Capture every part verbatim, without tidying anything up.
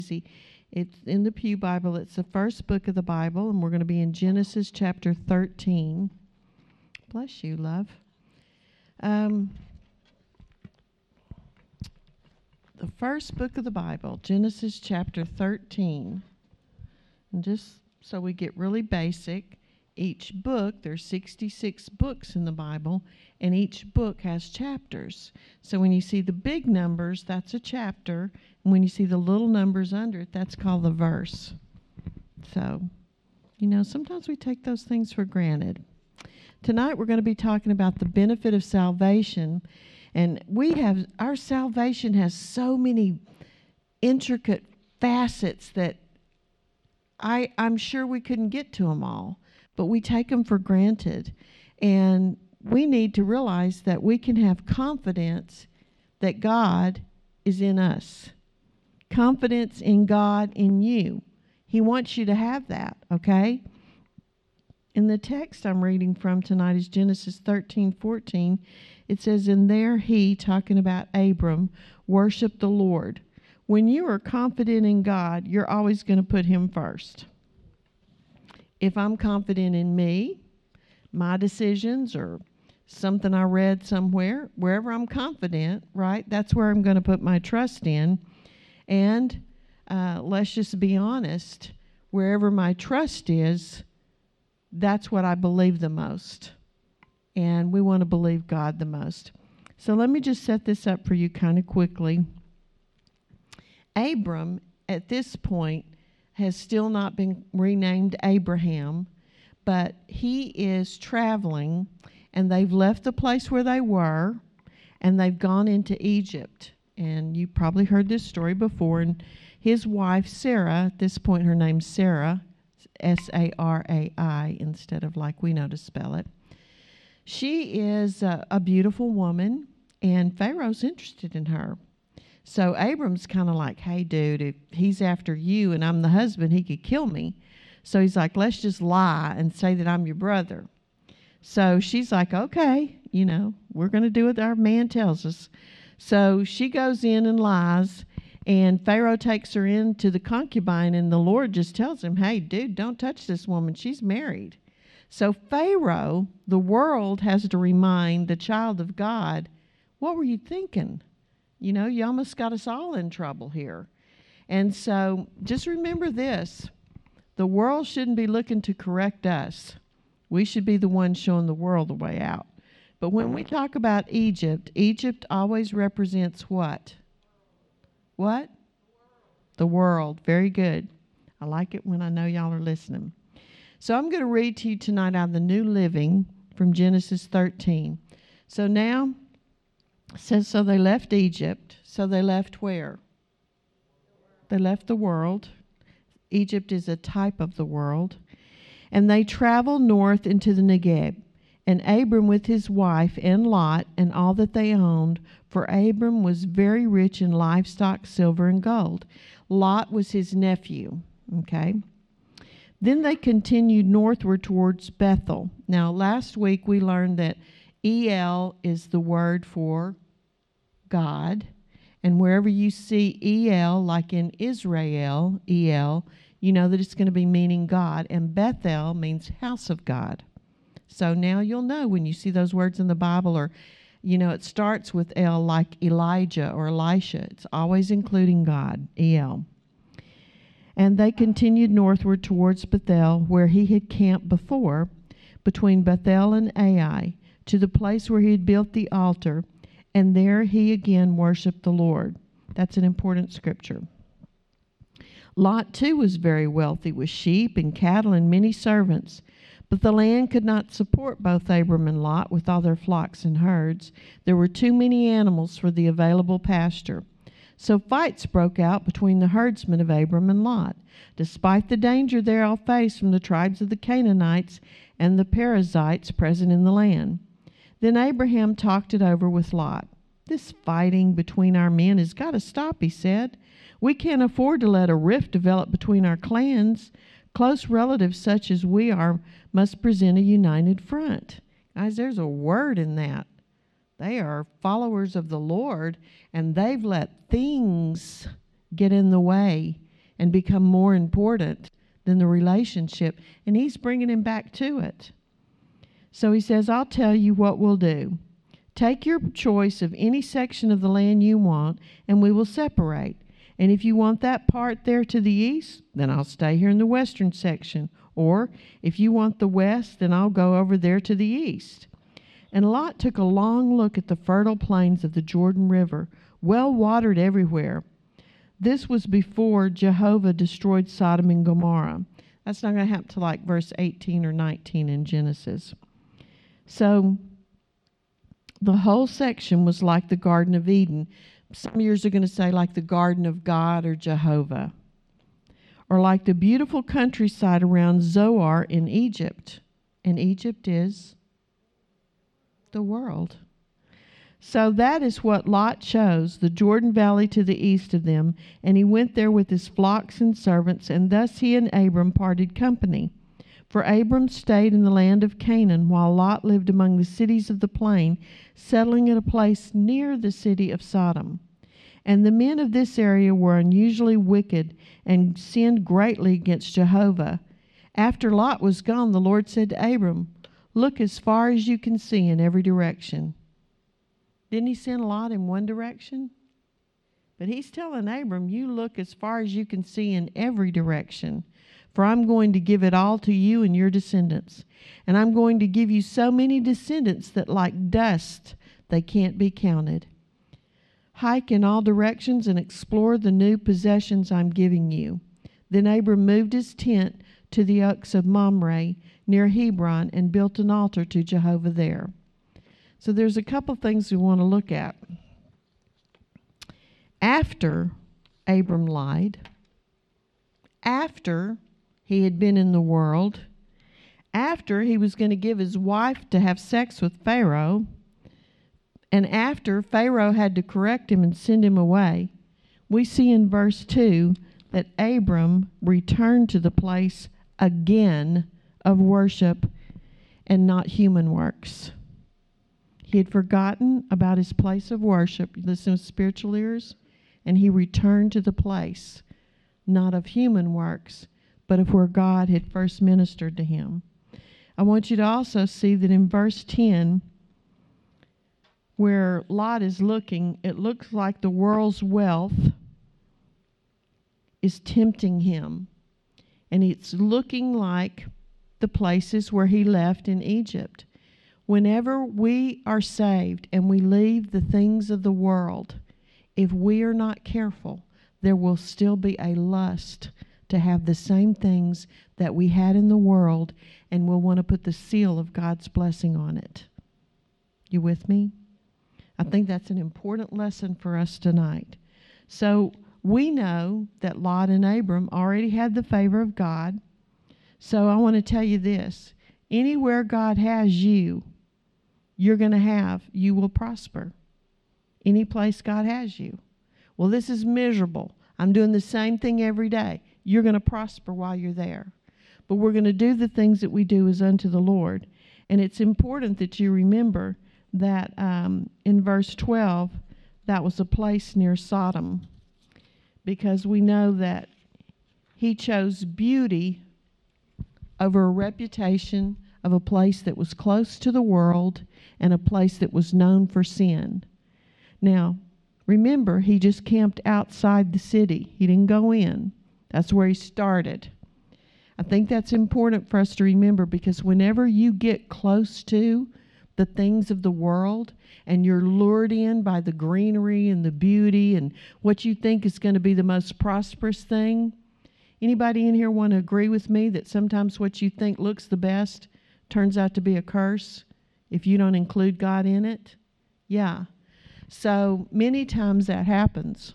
It's in the Pew Bible. It's the first book of the Bible, and we're going to be in Genesis chapter thirteen. Bless you, love. Um, the first book of the Bible, Genesis chapter thirteen. And just so we get really basic, each book, there's sixty-six books in the Bible, and each book has chapters. So when you see the big numbers, that's a chapter. And when you see the little numbers under it, that's called the verse. So, you know, sometimes we take those things for granted. Tonight we're going to be talking about the benefit of salvation. And we have, our salvation has so many intricate facets that I, I'm sure we couldn't get to them all. But we take them for granted. And we need to realize that we can have confidence that God is in us. Confidence in God in you. He wants you to have that, okay? In the text I'm reading from tonight is Genesis thirteen fourteen. It says, "And there he," talking about Abram, "worshiped the Lord." When you are confident in God, you're always going to put him first. If I'm confident in me, my decisions, or something I read somewhere, wherever I'm confident, right, that's where I'm going to put my trust in. And uh, let's just be honest, wherever my trust is, that's what I believe the most. And we want to believe God the most. So let me just set this up for you kind of quickly. Abram, at this point, has still not been renamed Abraham, but he is traveling, and they've left the place where they were, and they've gone into Egypt. And you probably heard this story before. And his wife, Sarah, at this point her name's Sarah, S A R A I, instead of like we know to spell it. She is a, a beautiful woman, and Pharaoh's interested in her. So Abram's kind of like, hey, dude, if he's after you and I'm the husband, he could kill me. So he's like, let's just lie and say that I'm your brother. So she's like, okay, you know, we're going to do what our man tells us. So she goes in and lies, and Pharaoh takes her into the concubine, and the Lord just tells him, hey, dude, don't touch this woman. She's married. So Pharaoh, the world, has to remind the child of God, what were you thinking? You know, you almost got us all in trouble here. And so just remember this. The world shouldn't be looking to correct us. We should be the ones showing the world the way out. But when we talk about Egypt, Egypt always represents what? What? The world. Very good. I like it when I know y'all are listening. So I'm going to read to you tonight out of the New Living from Genesis thirteen. So now, it says, so they left Egypt. So they left where? They left the world. Egypt is a type of the world. And they traveled north into the Negev. And Abram with his wife and Lot and all that they owned, for Abram was very rich in livestock, silver, and gold. Lot was his nephew. Okay. Then they continued northward towards Bethel. Now, last week we learned that E L is the word for God. And wherever you see E L, like in Israel, E L, you know that it's going to be meaning God. And Bethel means house of God. So now you'll know when you see those words in the Bible, or, you know, it starts with L like Elijah or Elisha. It's always including God, E L. And they continued northward towards Bethel, where he had camped before, between Bethel and Ai, to the place where he had built the altar, and there he again worshipped the Lord. That's an important scripture. Lot too was very wealthy, with sheep and cattle and many servants. But the land could not support both Abram and Lot with all their flocks and herds. There were too many animals for the available pasture. So fights broke out between the herdsmen of Abram and Lot, despite the danger they all faced from the tribes of the Canaanites and the Perizzites present in the land. Then Abraham talked it over with Lot. This fighting between our men has got to stop, he said. We can't afford to let a rift develop between our clans. Close relatives such as we are must present a united front. Guys, there's a word in that. They are followers of the Lord, and they've let things get in the way. and become more important than the relationship. And he's bringing him back to it. So he says, I'll tell you what we'll do. Take your choice of any section of the land you want, and we will separate. And if you want that part there to the east, then I'll stay here in the western section. Or if you want the west, then I'll go over there to the east. And Lot took a long look at the fertile plains of the Jordan River, well watered everywhere. This was before Jehovah destroyed Sodom and Gomorrah. That's not going to happen to like verse eighteen or nineteen in Genesis. So the whole section was like the Garden of Eden. Some years are going to say like the Garden of God or Jehovah. Or like the beautiful countryside around Zoar in Egypt. And Egypt is the world. So that is what Lot chose, the Jordan Valley to the east of them, and he went there with his flocks and servants, and thus he and Abram parted company. For Abram stayed in the land of Canaan, while Lot lived among the cities of the plain, settling at a place near the city of Sodom. And the men of this area were unusually wicked, and sinned greatly against Jehovah. After Lot was gone, the Lord said to Abram, look as far as you can see in every direction. Didn't he send Lot in one direction? But he's telling Abram, you look as far as you can see in every direction. For I'm going to give it all to you and your descendants. And I'm going to give you so many descendants that like dust they can't be counted. Hike in all directions and explore the new possessions I'm giving you. Then Abram moved his tent to the oaks of Mamre near Hebron and built an altar to Jehovah there. So there's a couple things we want to look at. After Abram lied, after he had been in the world, after he was going to give his wife to have sex with Pharaoh, and after Pharaoh had to correct him and send him away, we see in verse two that Abram returned to the place again of worship and not human works. He had forgotten about his place of worship, listen with spiritual ears, and he returned to the place, not of human works, but of where God had first ministered to him. I want you to also see that in verse ten, where Lot is looking, it looks like the world's wealth is tempting him. And it's looking like the places where he left in Egypt. Whenever we are saved and we leave the things of the world, if we are not careful, there will still be a lust to have the same things that we had in the world, and we'll want to put the seal of God's blessing on it. You with me? I think that's an important lesson for us tonight. So we know that Lot and Abram already had the favor of God. So I want to tell you this. Anywhere God has you, you're going to have, you will prosper. Any place God has you. Well, this is miserable. I'm doing the same thing every day. You're going to prosper while you're there. But we're going to do the things that we do as unto the Lord. And it's important that you remember that um, in verse twelve, that was a place near Sodom. Because we know that he chose beauty over a reputation of a place that was close to the world and a place that was known for sin. Now, remember, he just camped outside the city. He didn't go in. That's where he started. I think that's important for us to remember, because whenever you get close to the things of the world and you're lured in by the greenery and the beauty and what you think is going to be the most prosperous thing, anybody in here want to agree with me that sometimes what you think looks the best turns out to be a curse if you don't include God in it? Yeah. So many times that happens.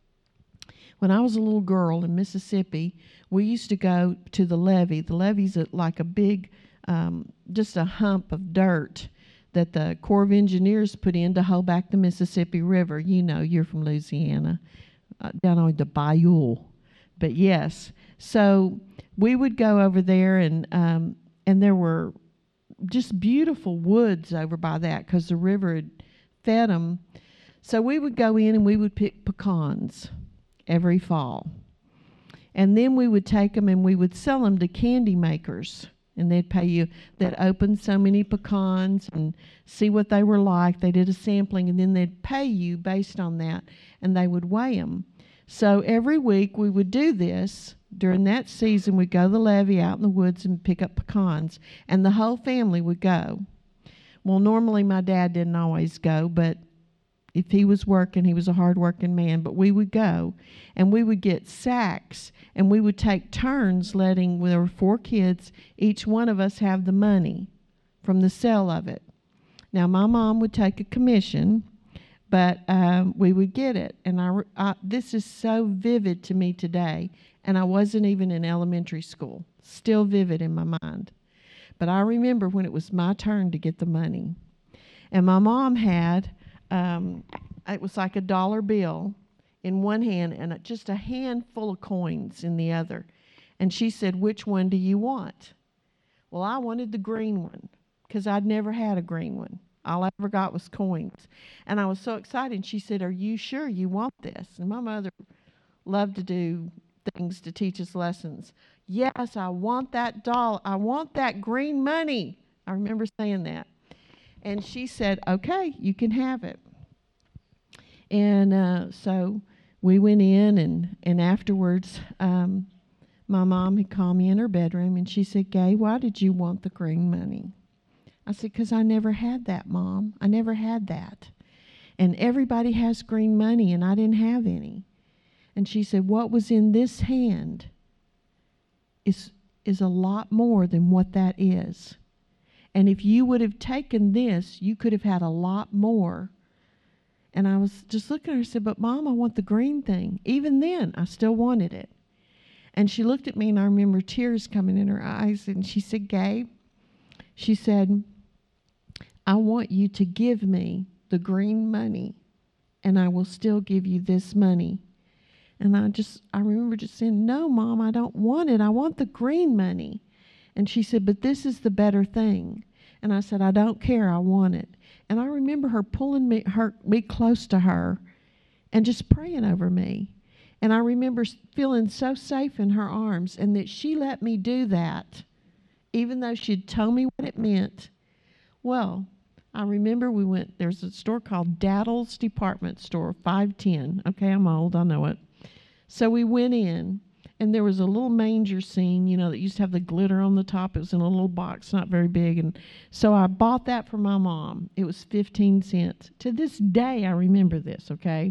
When I was a little girl in Mississippi, we used to go to the levee. The levee's like a big, um, just a hump of dirt that the Corps of Engineers put in to hold back the Mississippi River. You know, you're from Louisiana, uh, down on the bayou. But yes, so we would go over there, and um, and there were just beautiful woods over by that because the river had fed them. So we would go in and we would pick pecans every fall. And then we would take them and we would sell them to candy makers. And they'd pay you, they'd open so many pecans and see what they were like. They did a sampling, and then they'd pay you based on that, and they would weigh them. So every week we would do this. During that season, we'd go to the levee out in the woods and pick up pecans, and the whole family would go. Well, normally my dad didn't always go, but if he was working, he was a hard-working man, but we would go, and we would get sacks, and we would take turns letting, there were four kids, each one of us have the money from the sale of it. Now, my mom would take a commission, but um, we would get it, and I, I, this is so vivid to me today, and I wasn't even in elementary school, still vivid in my mind. But I remember when it was my turn to get the money, and my mom had, Um, it was like a dollar bill in one hand and a, just a handful of coins in the other. And she said, "Which one do you want?" Well, I wanted the green one because I'd never had a green one. All I ever got was coins. And I was so excited. And she said, "Are you sure you want this?" And my mother loved to do things to teach us lessons. "Yes, I want that dollar. I want that green money." I remember saying that. And she said, "Okay, you can have it." And uh, so we went in, and, and afterwards, um, my mom had called me in her bedroom, and she said, "Gay, why did you want the green money?" I said, "Because I never had that, Mom. I never had that. And everybody has green money, and I didn't have any." And she said, "What was in this hand is, is a lot more than what that is. And if you would have taken this, you could have had a lot more." And I was just looking at her and said, "But Mom, I want the green thing." Even then, I still wanted it. And she looked at me, and I remember tears coming in her eyes. And she said, "Gabe," she said, "I want you to give me the green money, and I will still give you this money." And I just, I remember just saying, "No, Mom, I don't want it. I want the green money." And she said, "But this is the better thing." And I said, "I don't care. I want it." And I remember her pulling me, her, me close to her and just praying over me. And I remember feeling so safe in her arms, and that she let me do that, even though she'd told me what it meant. Well, I remember we went, there's a store called Daddle's Department Store, five ten. Okay, I'm old, I know it. So we went in, and there was a little manger scene, you know, that used to have the glitter on the top. It was in a little box, not very big. And so I bought that for my mom. It was fifteen cents. To this day, I remember this, okay?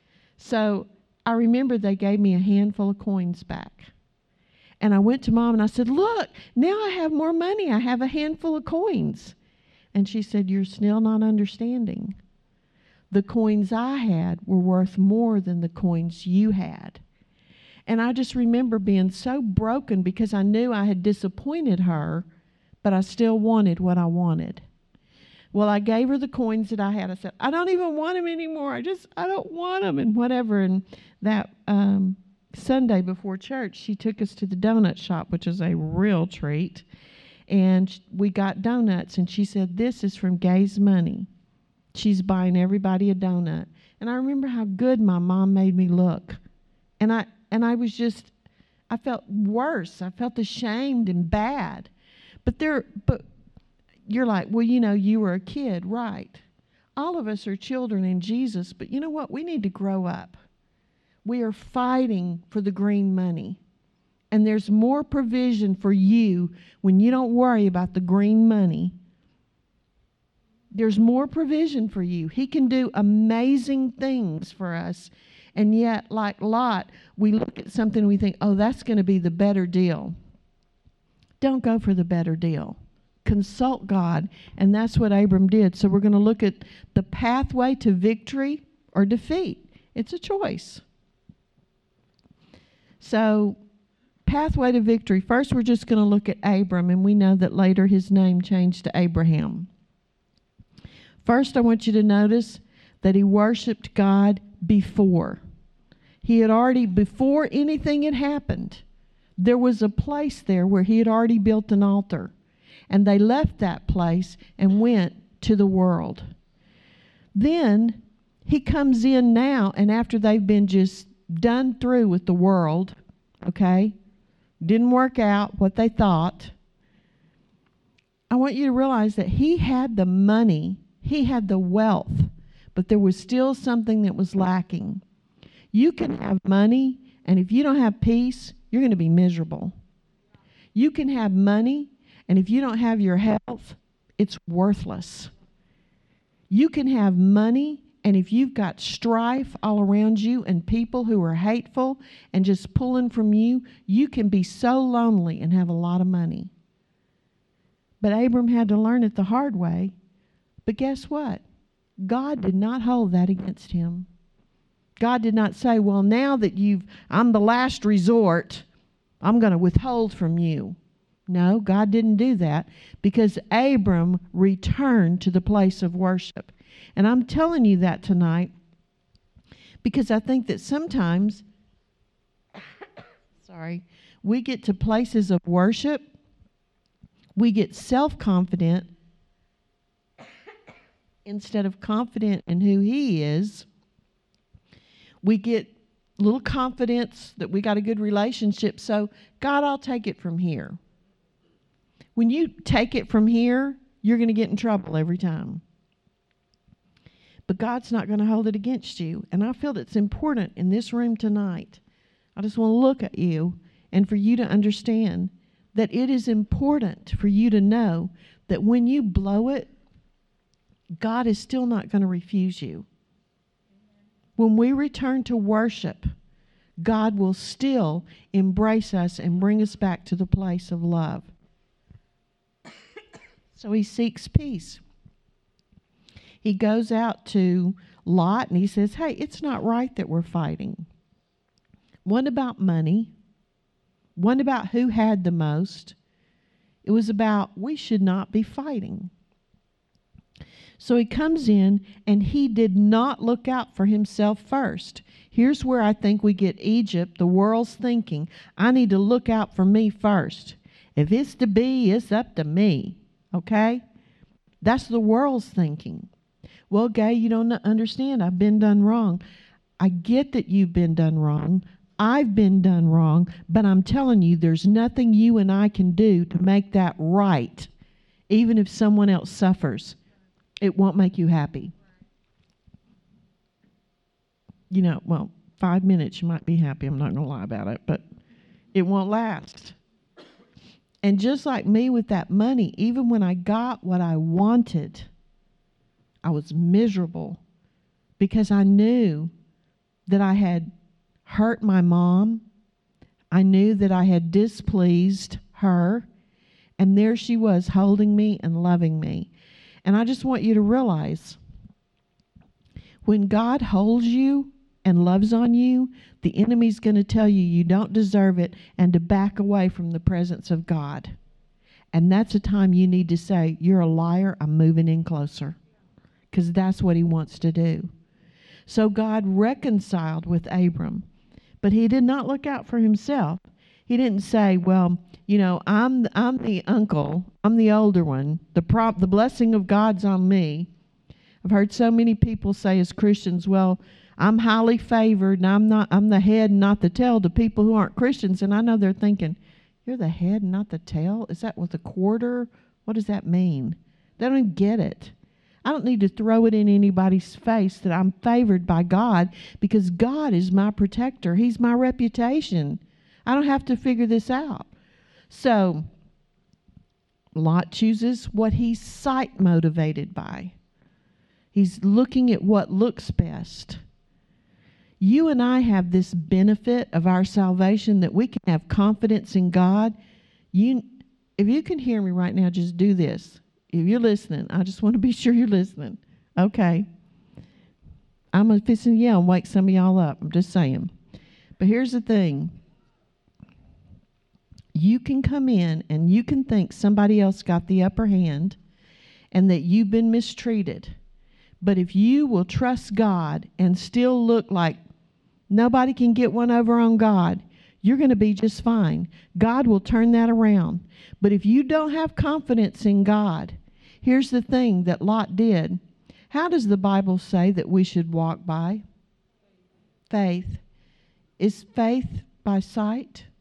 So I remember they gave me a handful of coins back. And I went to Mom and I said, "Look, now I have more money. I have a handful of coins." And she said, "You're still not understanding. The coins I had were worth more than the coins you had." And I just remember being so broken because I knew I had disappointed her, but I still wanted what I wanted. Well, I gave her the coins that I had. I said, "I don't even want them anymore. I just, I don't want them," and whatever. And that um, Sunday before church, she took us to the donut shop, which is a real treat. And we got donuts, and she said, "This is from Gay's money. She's buying everybody a donut." And I remember how good my mom made me look. And I, And I was just, I felt worse. I felt ashamed and bad. But there, but you're like, "Well, you know, you were a kid," right? All of us are children in Jesus, but you know what? We need to grow up. We are fighting for the green money. And there's more provision for you when you don't worry about the green money. There's more provision for you. He can do amazing things for us. And yet, like Lot, we look at something and we think, "Oh, that's going to be the better deal." Don't go for the better deal. Consult God, and that's what Abram did. So we're going to look at the pathway to victory or defeat. It's a choice. So, pathway to victory. First, we're just going to look at Abram, and we know that later his name changed to Abraham. First, I want you to notice that he worshiped God before. He had already, before anything had happened, there was a place there where he had already built an altar. And they left that place and went to the world. Then he comes in now, and after they've been just done through with the world, Okay? Didn't work out what they thought. I want you to realize that he had the money, he had the wealth, but there was still something that was lacking. You can have money, and if you don't have peace, you're going to be miserable. You can have money, and if you don't have your health, it's worthless. You can have money, and if you've got strife all around you and people who are hateful and just pulling from you, you can be so lonely and have a lot of money. But Abram had to learn it the hard way. But guess what? God did not hold that against him. God did not say, well, now that you've, I'm the last resort, I'm going to withhold from you. No, God didn't do that, because Abram returned to the place of worship. And I'm telling you that tonight because I think that sometimes, sorry, we get to places of worship, we get self-confident instead of confident in who he is. We get little confidence that we got a good relationship, so God, I'll take it from here. When you take it from here, you're going to get in trouble every time. But God's not going to hold it against you. And I feel it's important in this room tonight. I just want to look at you and for you to understand that it is important for you to know that when you blow it, God is still not going to refuse you. When we return to worship, God will still embrace us and bring us back to the place of love. So he seeks peace. He goes out to Lot and he says, hey, it's not right that we're fighting. One about money. One about who had the most. It was about we should not be fighting. So he comes in and he did not look out for himself first. Here's where I think we get Egypt, the world's thinking, I need to look out for me first. If it's to be, it's up to me. Okay? That's the world's thinking. Well, Gay, you don't understand. I've been done wrong. I get that you've been done wrong. I've been done wrong. But I'm telling you, there's nothing you and I can do to make that right. Even if someone else suffers, it won't make you happy. You know, well, five minutes you might be happy. I'm not going to lie about it. But it won't last. And just like me with that money, even when I got what I wanted, I was miserable because I knew that I had hurt my mom. I knew that I had displeased her. And there she was holding me and loving me. And I just want you to realize, when God holds you and loves on you, the enemy's going to tell you you don't deserve it and to back away from the presence of God. And that's a time you need to say, you're a liar, I'm moving in closer. Because that's what he wants to do. So God reconciled with Abram, but he did not look out for himself. He didn't say, well, you know, I'm I'm the uncle, I'm the older one. The prop, the blessing of God's on me. I've heard so many people say as Christians, well, I'm highly favored and I'm not I'm the head and not the tail to people who aren't Christians. And I know they're thinking, you're the head and not the tail? Is that with a quarter? What does that mean? They don't even get it. I don't need to throw it in anybody's face that I'm favored by God, because God is my protector. He's my reputation. I don't have to figure this out. So Lot chooses what he's sight motivated by. He's looking at what looks best. You and I have this benefit of our salvation that we can have confidence in God. You, if you can hear me right now, just do this. If you're listening, I just want to be sure you're listening. Okay. I'm going to fix and yell and wake some of y'all up. I'm just saying. But here's the thing. You can come in and you can think somebody else got the upper hand and that you've been mistreated. But if you will trust God and still look like nobody can get one over on God, you're going to be just fine. God will turn that around. But if you don't have confidence in God, here's the thing that Lot did. How does the Bible say that we should walk by? Faith. Is faith by sight?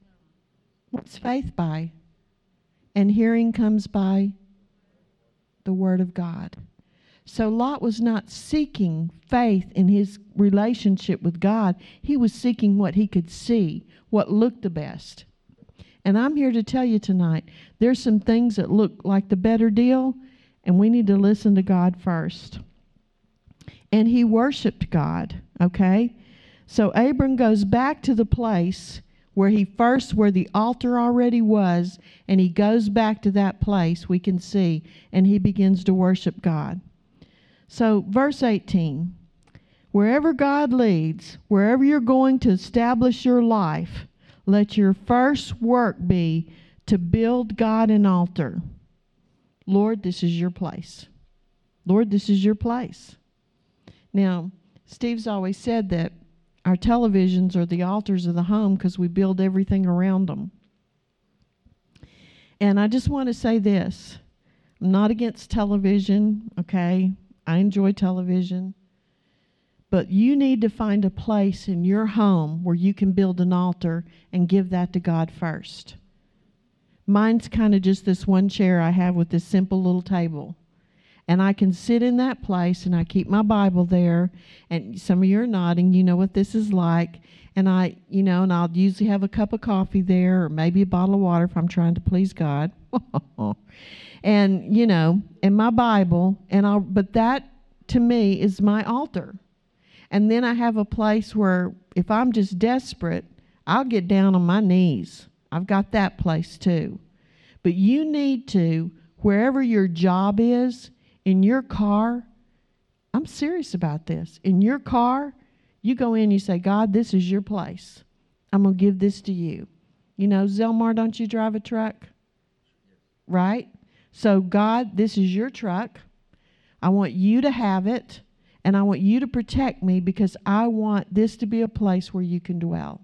What's faith by? And hearing comes by the Word of God. So Lot was not seeking faith in his relationship with God. He was seeking what he could see, what looked the best. And I'm here to tell you tonight, there's some things that look like the better deal, and we need to listen to God first. And he worshiped God, okay? So Abram goes back to the place where he first, where the altar already was, and he goes back to that place, we can see, and he begins to worship God. So verse eighteen, wherever God leads, wherever you're going to establish your life, let your first work be to build God an altar. Lord, this is your place. Lord, this is your place. Now, Steve's always said that our televisions are the altars of the home because we build everything around them. And I just want to say this. I'm not against television, okay? I enjoy television. But you need to find a place in your home where you can build an altar and give that to God first. Mine's kind of just this one chair I have with this simple little table. And I can sit in that place and I keep my Bible there. And some of you are nodding, you know what this is like. And I, you know, and I'll usually have a cup of coffee there or maybe a bottle of water if I'm trying to please God. And, you know, and my Bible. And I'll, but that to me is my altar. And then I have a place where if I'm just desperate, I'll get down on my knees. I've got that place too. But you need to, wherever your job is, in your car, I'm serious about this. In your car, you go in, you say, God, this is your place. I'm going to give this to you. You know, Zelmar, don't you drive a truck? Right? So, God, this is your truck. I want you to have it, and I want you to protect me because I want this to be a place where you can dwell.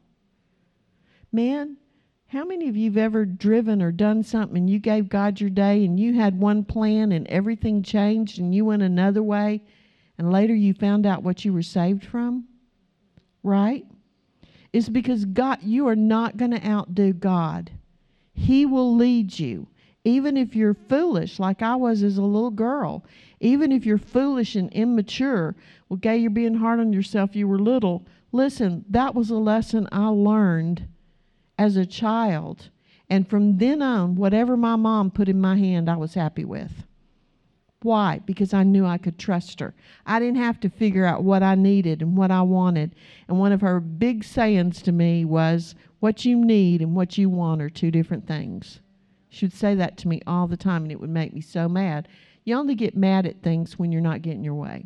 Man, how many of you have ever driven or done something and you gave God your day and you had one plan and everything changed and you went another way and later you found out what you were saved from? Right? It's because God, you are not going to outdo God. He will lead you. Even if you're foolish, like I was as a little girl, even if you're foolish and immature, well, Gay, you're being hard on yourself, you were little. Listen, that was a lesson I learned as a child. And from then on, whatever my mom put in my hand, I was happy with. Why? Because I knew I could trust her. I didn't have to figure out what I needed and what I wanted. And one of her big sayings to me was, what you need and what you want are two different things. She would say that to me all the time, and it would make me so mad. You only get mad at things when you're not getting your way.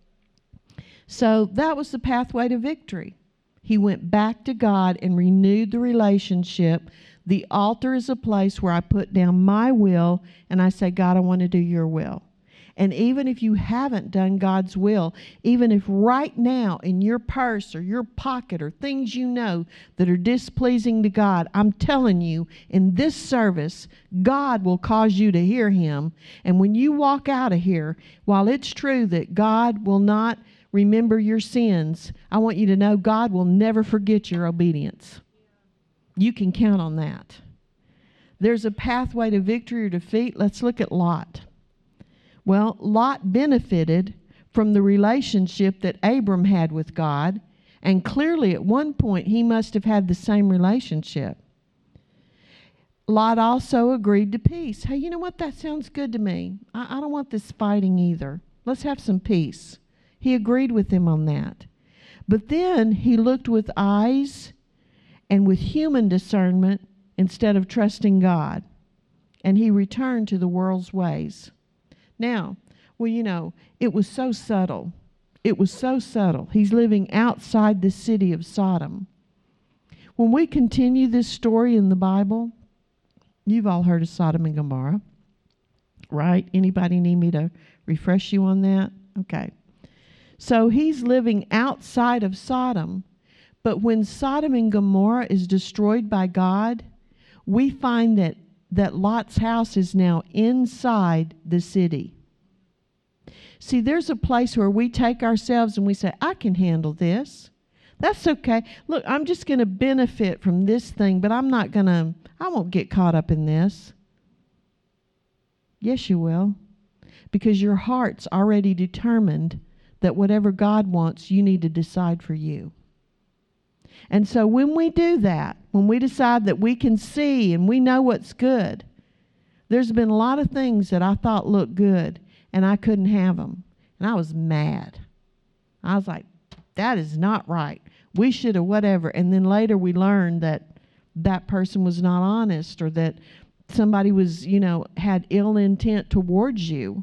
So that was the pathway to victory. He went back to God and renewed the relationship. The altar is a place where I put down my will, and I say, God, I want to do your will. And even if you haven't done God's will, even if right now in your purse or your pocket or things you know that are displeasing to God, I'm telling you, in this service, God will cause you to hear him. And when you walk out of here, while it's true that God will not remember your sins, I want you to know God will never forget your obedience. You can count on that. There's a pathway to victory or defeat. Let's look at Lot. Well, Lot benefited from the relationship that Abram had with God, and clearly at one point he must have had the same relationship. Lot also agreed to peace. Hey, you know what? That sounds good to me. I, I don't want this fighting either. Let's have some peace. He agreed with him on that. But then he looked with eyes and with human discernment instead of trusting God, and he returned to the world's ways. Now, well, you know, it was so subtle. It was so subtle. He's living outside the city of Sodom. When we continue this story in the Bible, you've all heard of Sodom and Gomorrah, right? Anybody need me to refresh you on that? Okay. So he's living outside of Sodom, but when Sodom and Gomorrah is destroyed by God, we find that that Lot's house is now inside the city. See, there's a place where we take ourselves and we say, I can handle this. That's okay. Look, I'm just going to benefit from this thing, but I'm not going to, I won't get caught up in this. Yes, you will. Because your heart's already determined that whatever God wants, you need to decide for you. And so when we do that, when we decide that we can see and we know what's good, there's been a lot of things that I thought looked good, and I couldn't have them. And I was mad. I was like, that is not right. We should have whatever. And then later we learned that that person was not honest, or that somebody was, you know, had ill intent towards you.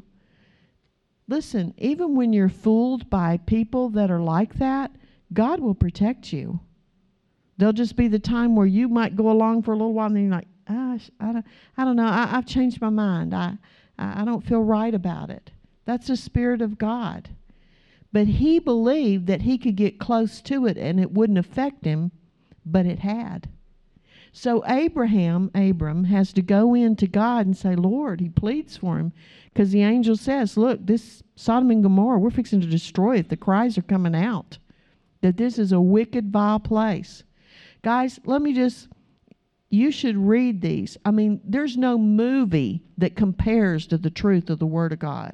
Listen, even when you're fooled by people that are like that, God will protect you. There'll just be the time where you might go along for a little while and then you're like, oh, I don't, I don't know. I, I've changed my mind. I, I don't feel right about it. That's the Spirit of God. But he believed that he could get close to it and it wouldn't affect him, but it had. So Abraham, Abram, has to go in to God and say, Lord, he pleads for him, because the angel says, look, this Sodom and Gomorrah, we're fixing to destroy it. The cries are coming out that this is a wicked, vile place. Guys, let me just, you should read these. I mean, there's no movie that compares to the truth of the Word of God.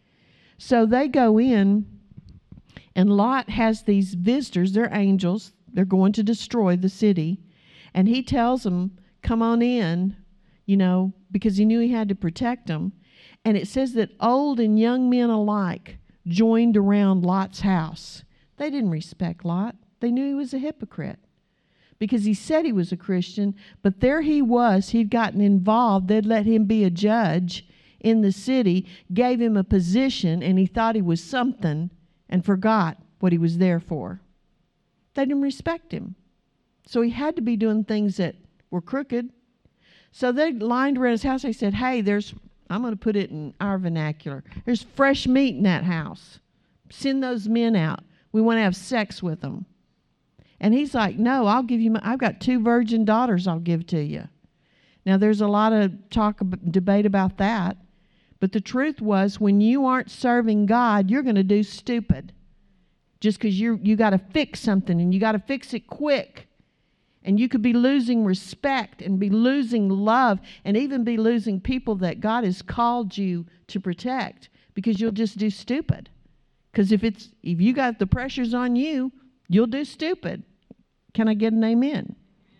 So they go in, and Lot has these visitors. They're angels. They're going to destroy the city. And he tells them, come on in, you know, because he knew he had to protect them. And it says that old and young men alike joined around Lot's house. They didn't respect Lot. They knew he was a hypocrite because he said he was a Christian, but there he was. He'd gotten involved. They'd let him be a judge in the city, gave him a position, and he thought he was something and forgot what he was there for. They didn't respect him. So he had to be doing things that were crooked. So they lined around his house. They said, hey, there's, I'm going to put it in our vernacular, there's fresh meat in that house. Send those men out. We want to have sex with them. And he's like, no, I'll give you my, I've got two virgin daughters I'll give to you. Now, there's a lot of talk, debate about that. But the truth was, when you aren't serving God, you're going to do stupid. Just because you you got to fix something, and you got to fix it quick. And you could be losing respect and be losing love and even be losing people that God has called you to protect, because you'll just do stupid. Because if it's if you got the pressures on you, you'll do stupid. Can I get an amen?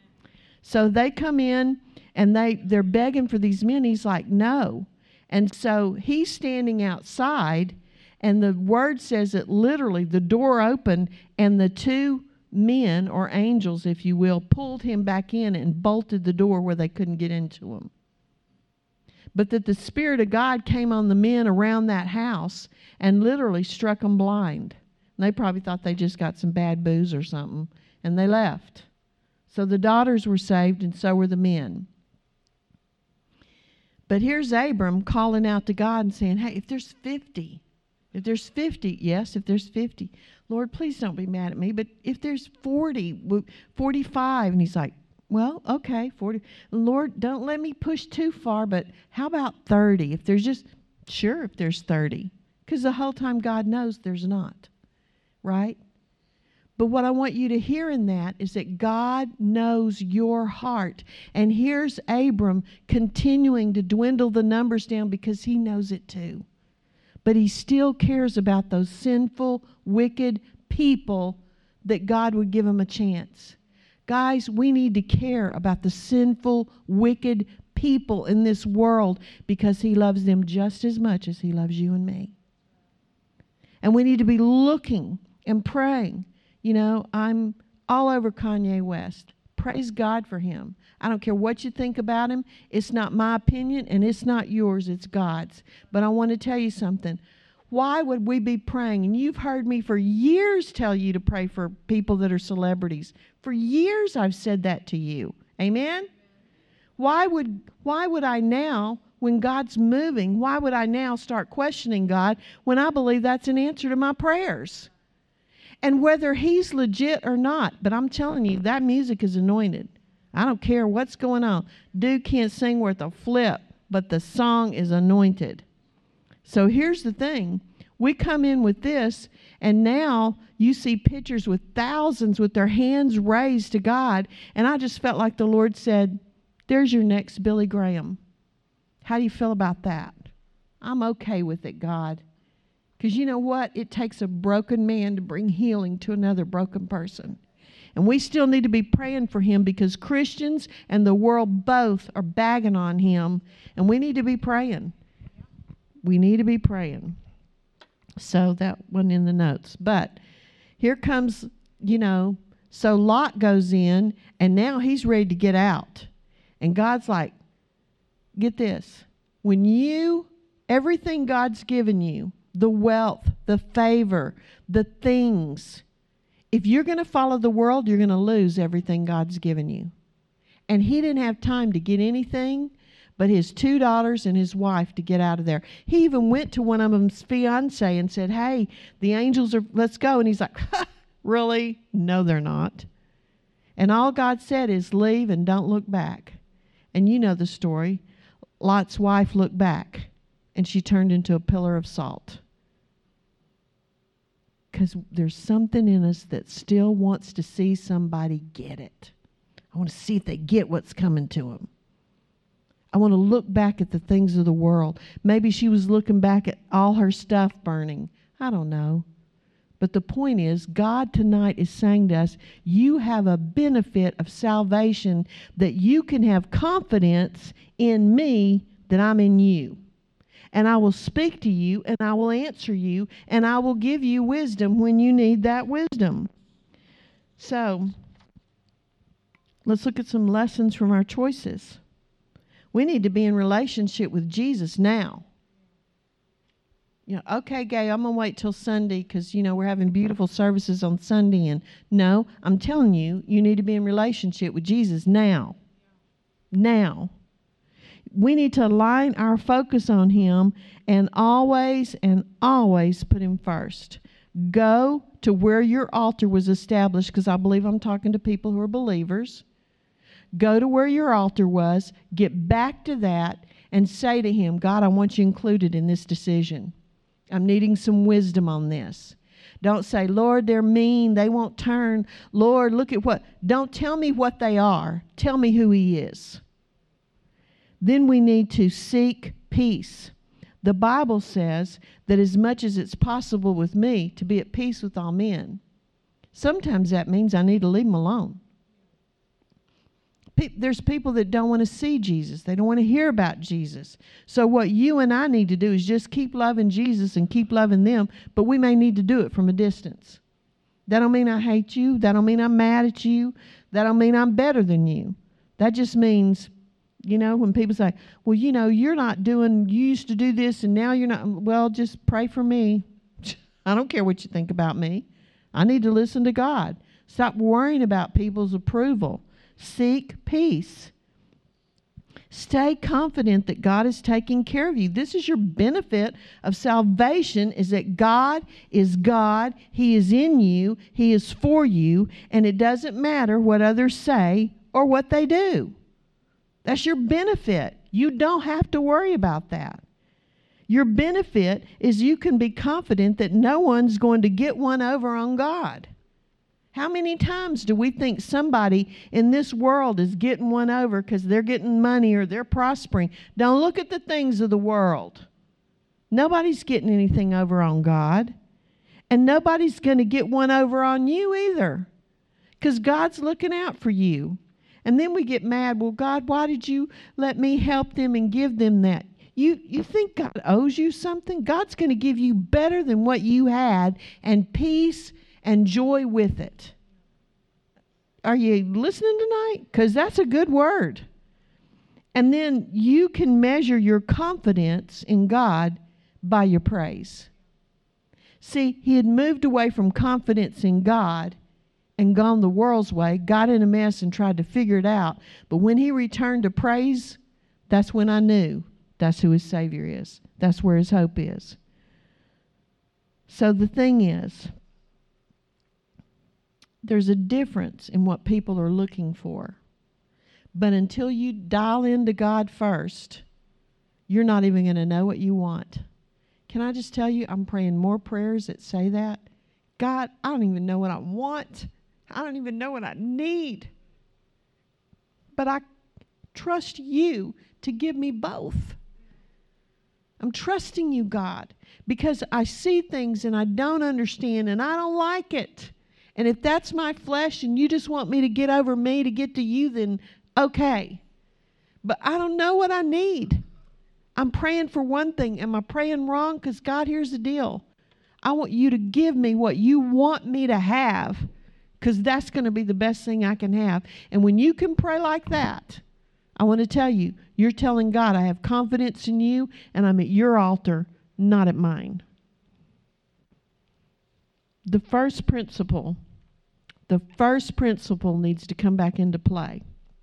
So they come in and they, they're begging for these men. He's like, no. And so he's standing outside, and the word says that literally the door opened, and the two men, or angels, if you will, pulled him back in and bolted the door where they couldn't get into him. But that the Spirit of God came on the men around that house and literally struck them blind. And they probably thought they just got some bad booze or something, and they left. So the daughters were saved, and so were the men. But here's Abram calling out to God and saying, hey, if there's fifty, if there's fifty, yes, if there's fifty, Lord, please don't be mad at me. But if there's forty, forty-five, and he's like, well, okay, forty. Lord, don't let me push too far, but how about thirty? If there's just, sure, if there's thirty. Because the whole time God knows there's not, right? But what I want you to hear in that is that God knows your heart. And here's Abram continuing to dwindle the numbers down because he knows it too. But he still cares about those sinful, wicked people that God would give him a chance. Guys, we need to care about the sinful, wicked people in this world because he loves them just as much as he loves you and me. And we need to be looking and praying. You know, I'm all over Kanye West. Praise God for him. I don't care what you think about him. It's not my opinion, and it's not yours. It's God's. But I want to tell you something. Why would we be praying? And you've heard me for years tell you to pray for people that are celebrities. For years I've said that to you. Amen? Why would, why would I now, when God's moving, why would I now start questioning God when I believe that's an answer to my prayers? And whether he's legit or not, but I'm telling you, that music is anointed. I don't care what's going on. Dude can't sing worth a flip, but the song is anointed. So here's the thing. We come in with this, and now you see pictures with thousands with their hands raised to God, and I just felt like the Lord said, There's your next Billy Graham. How do you feel about that? I'm okay with it, God. Because you know what? It takes a broken man to bring healing to another broken person. And we still need to be praying for him because Christians and the world both are bagging on him. And we need to be praying. We need to be praying. So that wasn't in the notes. But here comes, you know, so Lot goes in and now he's ready to get out. And God's like, get this. When you, everything God's given you, the wealth, the favor, the things, if you're going to follow the world, you're going to lose everything God's given you. And he didn't have time to get anything but his two daughters and his wife to get out of there. He even went to one of them's fiance and said, hey, the angels are, let's go. And he's like, really? No, they're not. And all God said is leave and don't look back. And you know the story. Lot's wife looked back and she turned into a pillar of salt. Because there's something in us that still wants to see somebody get it. I want to see if they get what's coming to them. I want to look back at the things of the world. Maybe she was looking back at all her stuff burning. I don't know. But the point is, God tonight is saying to us, you have a benefit of salvation that you can have confidence in me that I'm in you. And I will speak to you, and I will answer you, and I will give you wisdom when you need that wisdom. So, let's look at some lessons from our choices. We need to be in relationship with Jesus now. You know, okay, Gay, I'm going to wait till Sunday because, you know, we're having beautiful services on Sunday. And no, I'm telling you, you need to be in relationship with Jesus now. Now. We need to align our focus on him and always and always put him first. Go to where your altar was established, because I believe I'm talking to people who are believers. Go to where your altar was, get back to that, and say to him, God, I want you included in this decision. I'm needing some wisdom on this. Don't say, Lord, they're mean, they won't turn. Lord, look at what. Don't tell me what they are. Tell me who he is. Then we need to seek peace. The Bible says that as much as it's possible with me to be at peace with all men, sometimes that means I need to leave them alone. Pe- there's people that don't want to see Jesus. They don't want to hear about Jesus. So what you and I need to do is just keep loving Jesus and keep loving them, but we may need to do it from a distance. That don't mean I hate you. That don't mean I'm mad at you. That don't mean I'm better than you. That just means, you know, when people say, well, you know, you're not doing, you used to do this and now you're not, well, just pray for me. I don't care what you think about me. I need to listen to God. Stop worrying about people's approval. Seek peace. Stay confident that God is taking care of you. This is your benefit of salvation, is that God is God. He is in you. He is for you. And it doesn't matter what others say or what they do. That's your benefit. You don't have to worry about that. Your benefit is you can be confident that no one's going to get one over on God. How many times do we think somebody in this world is getting one over because they're getting money or they're prospering? Don't look at the things of the world. Nobody's getting anything over on God. And nobody's going to get one over on you either, because God's looking out for you. And then we get mad, well, God, why did you let me help them and give them that? You, you think God owes you something? God's going to give you better than what you had, and peace and joy with it. Are you listening tonight? Because that's a good word. And then you can measure your confidence in God by your praise. See, he had moved away from confidence in God and gone the world's way, got in a mess and tried to figure it out. But when he returned to praise, that's when I knew that's who his Savior is. That's where his hope is. So the thing is, there's a difference in what people are looking for. But until you dial into God first, you're not even going to know what you want. Can I just tell you, I'm praying more prayers that say that. God, I don't even know what I want. I don't even know what I need. But I trust you to give me both. I'm trusting you, God, because I see things and I don't understand and I don't like it. And if that's my flesh and you just want me to get over me to get to you, then okay. But I don't know what I need. I'm praying for one thing. Am I praying wrong? Because God, here's the deal. I want you to give me what you want me to have, because that's going to be the best thing I can have. And when you can pray like that, I want to tell you, you're telling God, I have confidence in you, and I'm at your altar, not at mine. The first principle, the first principle needs to come back into play.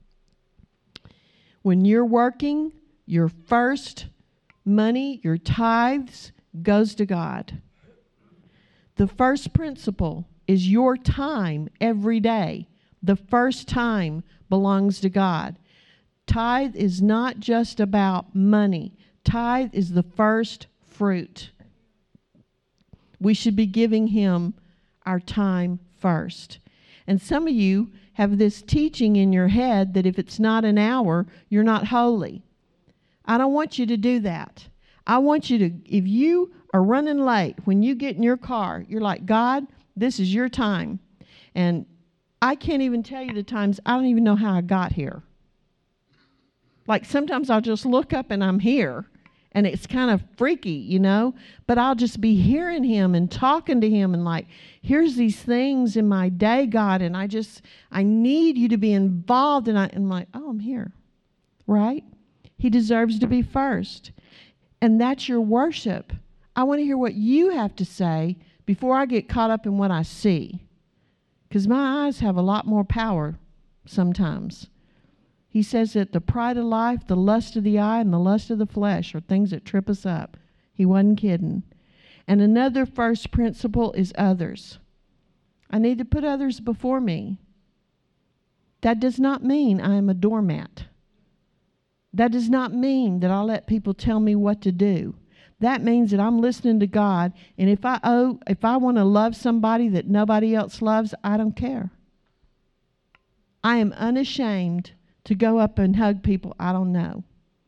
When you're working, your first money, your tithes, goes to God. The first principle is your time every day. The first time belongs to God. Tithe is not just about money. Tithe is the first fruit. We should be giving him our time first. And some of you have this teaching in your head that if it's not an hour, you're not holy. I don't want you to do that. I want you to, if you are running late, when you get in your car, you're like, God, this is your time. And I can't even tell you the times, I don't even know how I got here. Like sometimes I'll just look up and I'm here. And it's kind of freaky, you know, but I'll just be hearing him and talking to him and like, here's these things in my day, God, and I just, I need you to be involved. And I, and I'm like, oh, I'm here, right? He deserves to be first. And that's your worship. I want to hear what you have to say before I get caught up in what I see, because my eyes have a lot more power sometimes. He says that the pride of life, the lust of the eye, and the lust of the flesh are things that trip us up. He wasn't kidding. And another first principle is others. I need to put others before me. That does not mean I am a doormat. That does not mean that I let people tell me what to do. That means that I'm listening to God, and if I owe, if I want to love somebody that nobody else loves, I don't care. I am unashamed to go up and hug people I don't know.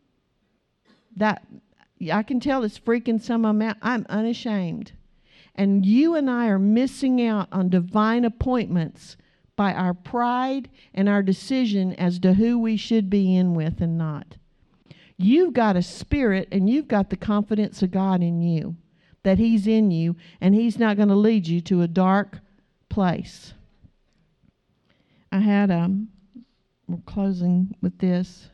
That, I can tell it's freaking some of them out. I'm unashamed. And you and I are missing out on divine appointments by our pride and our decision as to who we should be in with and not. You've got a spirit and you've got the confidence of God in you, that he's in you and he's not going to lead you to a dark place. I had um we're closing with this.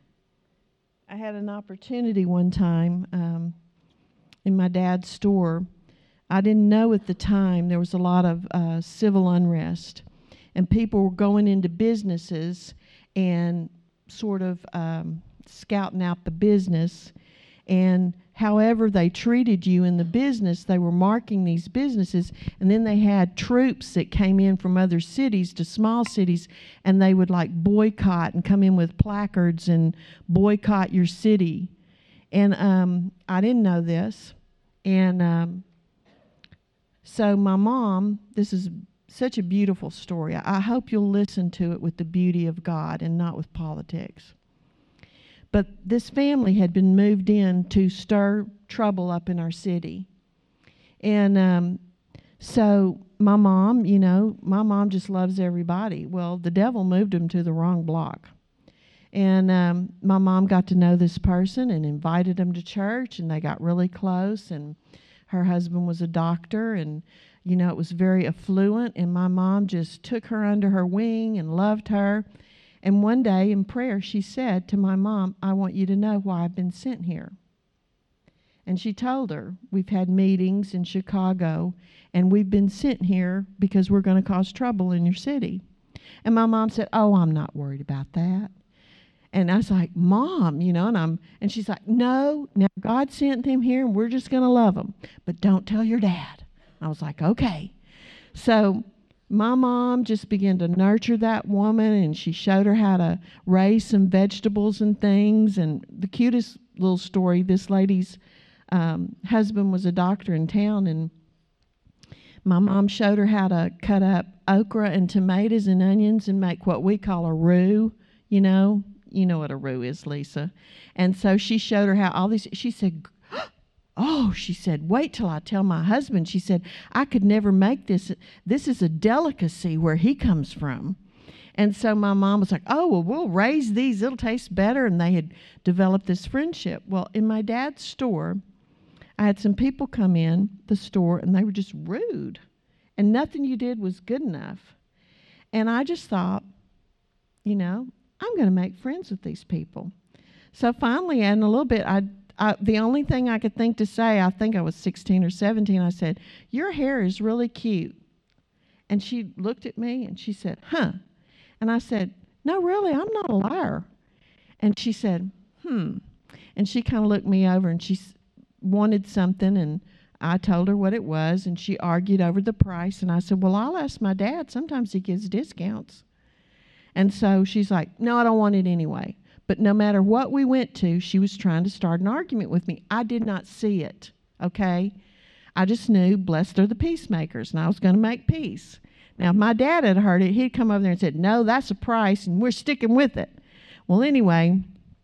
I had an opportunity one time um, in my dad's store. I didn't know at the time there was a lot of uh, civil unrest, and people were going into businesses and sort of um, scouting out the business. And however they treated you in the business, they were marking these businesses, and then they had troops that came in from other cities to small cities, and they would like boycott and come in with placards and boycott your city. And um, I didn't know this. And um, so my mom, this is such a beautiful story. I hope you'll listen to it with the beauty of God and not with politics. But this family had been moved in to stir trouble up in our city. And um, so my mom, you know, my mom just loves everybody. Well, the devil moved them to the wrong block. And um, my mom got to know this person and invited them to church, and they got really close. And her husband was a doctor, and, you know, it was very affluent. And my mom just took her under her wing and loved her. And one day in prayer, she said to my mom, I want you to know why I've been sent here. And she told her, we've had meetings in Chicago, and we've been sent here because we're going to cause trouble in your city. And my mom said, oh, I'm not worried about that. And I was like, Mom, you know, and I'm, and she's like, no, now God sent them here, and we're just going to love them. But don't tell your dad. I was like, okay. So my mom just began to nurture that woman, and she showed her how to raise some vegetables and things. And the cutest little story, this lady's um, husband was a doctor in town, and my mom showed her how to cut up okra and tomatoes and onions and make what we call a roux, you know, You know what a roux is, Lisa. And so she showed her how all these, she said, oh, she said, wait till I tell my husband. She said, I could never make this. This is a delicacy where he comes from. And so my mom was like, oh, well, we'll raise these. It'll taste better. And they had developed this friendship. Well, in my dad's store, I had some people come in the store, and they were just rude. And nothing you did was good enough. And I just thought, you know, I'm going to make friends with these people. So finally, in a little bit, I, I the only thing I could think to say, I think I was sixteen or seventeen, I said, your hair is really cute. And she looked at me, and she said, huh. And I said, no, really, I'm not a liar. And she said, hmm. And she kind of looked me over, and she s- wanted something, and I told her what it was, and she argued over the price. And I said, well, I'll ask my dad. Sometimes he gives discounts. And so she's like, no, I don't want it anyway. But no matter what we went to, she was trying to start an argument with me. I did not see it, okay? I just knew, blessed are the peacemakers, and I was going to make peace. Now, if my dad had heard it, he'd come over there and said, no, that's a price, and we're sticking with it. Well, anyway,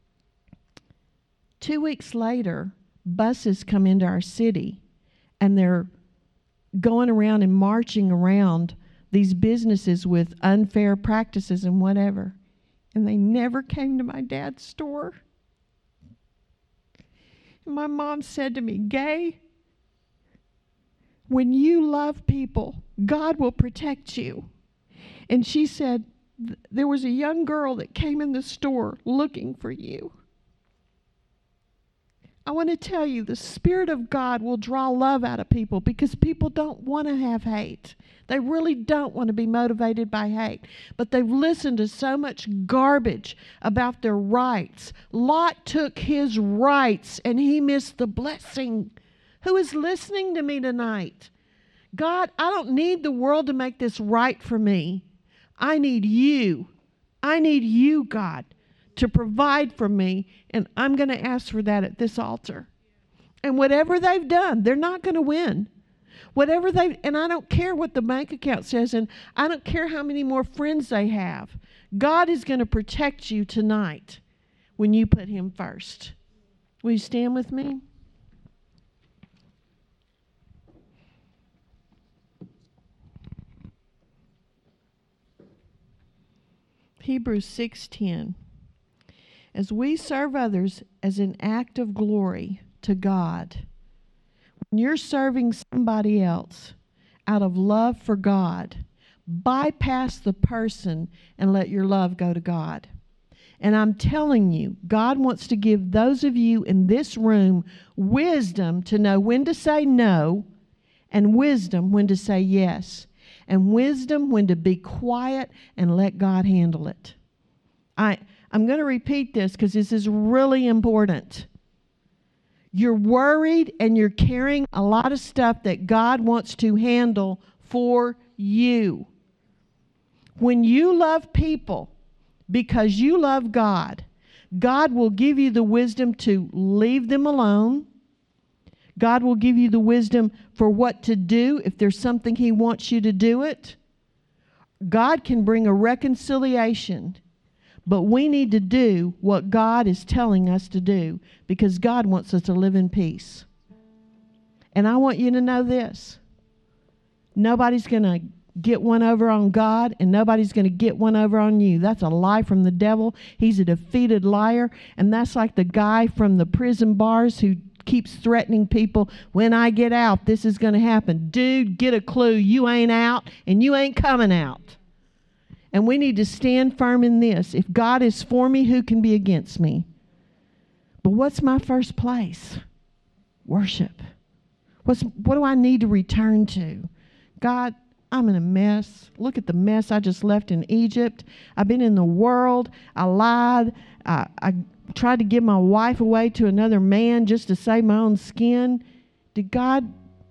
two weeks later, buses come into our city, and they're going around and marching around these businesses with unfair practices and whatever. And they never came to my dad's store. And my mom said to me, Gay, when you love people, God will protect you. And she said, there was a young girl that came in the store looking for you. I want to tell you, the Spirit of God will draw love out of people because people don't want to have hate. They really don't want to be motivated by hate. But they've listened to so much garbage about their rights. Lot took his rights and he missed the blessing. Who is listening to me tonight? God, I don't need the world to make this right for me. I need you. I need you, God, to provide for me, and I'm going to ask for that at this altar. And whatever they've done, they're not going to win. Whatever they, and I don't care what the bank account says, and I don't care how many more friends they have. God is going to protect you tonight when you put him first. Will you stand with me? Hebrews six ten. As we serve others as an act of glory to God, when you're serving somebody else out of love for God, bypass the person and let your love go to God. And I'm telling you, God wants to give those of you in this room wisdom to know when to say no, and wisdom when to say yes, and wisdom when to be quiet and let God handle it. I, I'm going to repeat this because this is really important. You're worried and you're carrying a lot of stuff that God wants to handle for you. When you love people because you love God, God will give you the wisdom to leave them alone. God will give you the wisdom for what to do if there's something he wants you to do it. God can bring a reconciliation, but we need to do what God is telling us to do because God wants us to live in peace. And I want you to know this. Nobody's going to get one over on God, and nobody's going to get one over on you. That's a lie from the devil. He's a defeated liar, and that's like the guy from the prison bars who keeps threatening people, when I get out, this is going to happen. Dude, get a clue. You ain't out, and you ain't coming out. And we need to stand firm in this. If God is for me, who can be against me? But what's my first place? Worship. What's, what do I need to return to? God, I'm in a mess. Look at the mess I just left in Egypt. I've been in the world. I lied. I, I tried to give my wife away to another man just to save my own skin. Did God,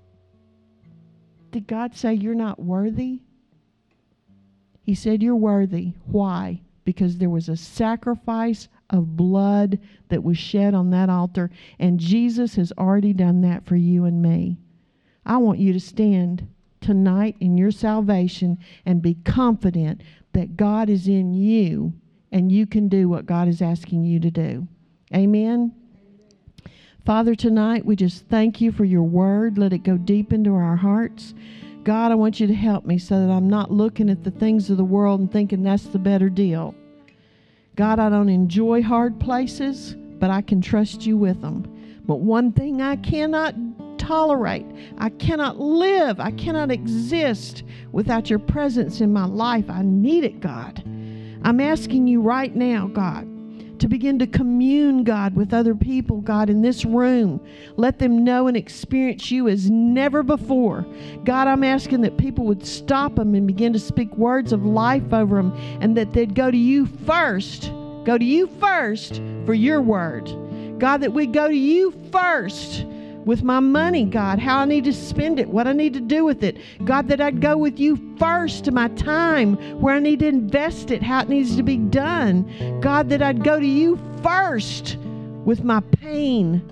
did God say you're not worthy? He said you're worthy. Why? Because there was a sacrifice of blood that was shed on that altar, and Jesus has already done that for you and me. I want you to stand tonight in your salvation and be confident that God is in you and you can do what God is asking you to do. Amen. Father, tonight we just thank you for your word. Let it go deep into our hearts. God, I want you to help me so that I'm not looking at the things of the world and thinking that's the better deal. God, I don't enjoy hard places, but I can trust you with them. But one thing I cannot tolerate, I cannot live, I cannot exist without your presence in my life. I need it, God. I'm asking you right now, God, to begin to commune, God, with other people, God, in this room. Let them know and experience you as never before. God, I'm asking that people would stop them and begin to speak words of life over them, and that they'd go to you first. Go to you first for your word. God, that we go to you first with my money, God, how I need to spend it, what I need to do with it. God, that I'd go with you first to my time, where I need to invest it, how it needs to be done. God, that I'd go to you first with my pain.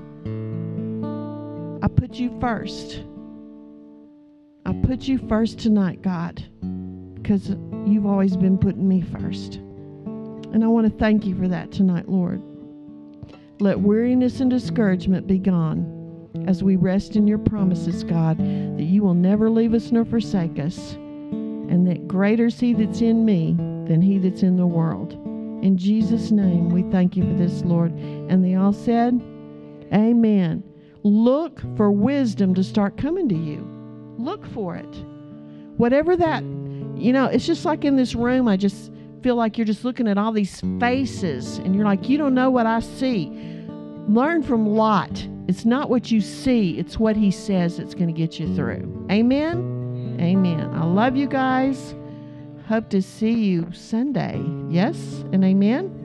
I put you first. I put you first tonight, God, because you've always been putting me first. And I want to thank you for that tonight, Lord. Let weariness and discouragement be gone as we rest in your promises, God, that you will never leave us nor forsake us, and that greater is he that's in me than he that's in the world. In Jesus' name, we thank you for this, Lord. And they all said, amen. Look for wisdom to start coming to you. Look for it. Whatever that, you know, it's just like in this room, I just feel like you're just looking at all these faces, and you're like, you don't know what I see. Learn from Lot. It's not what you see, it's what he says that's going to get you through. Amen? Amen. I love you guys. Hope to see you Sunday. Yes and amen.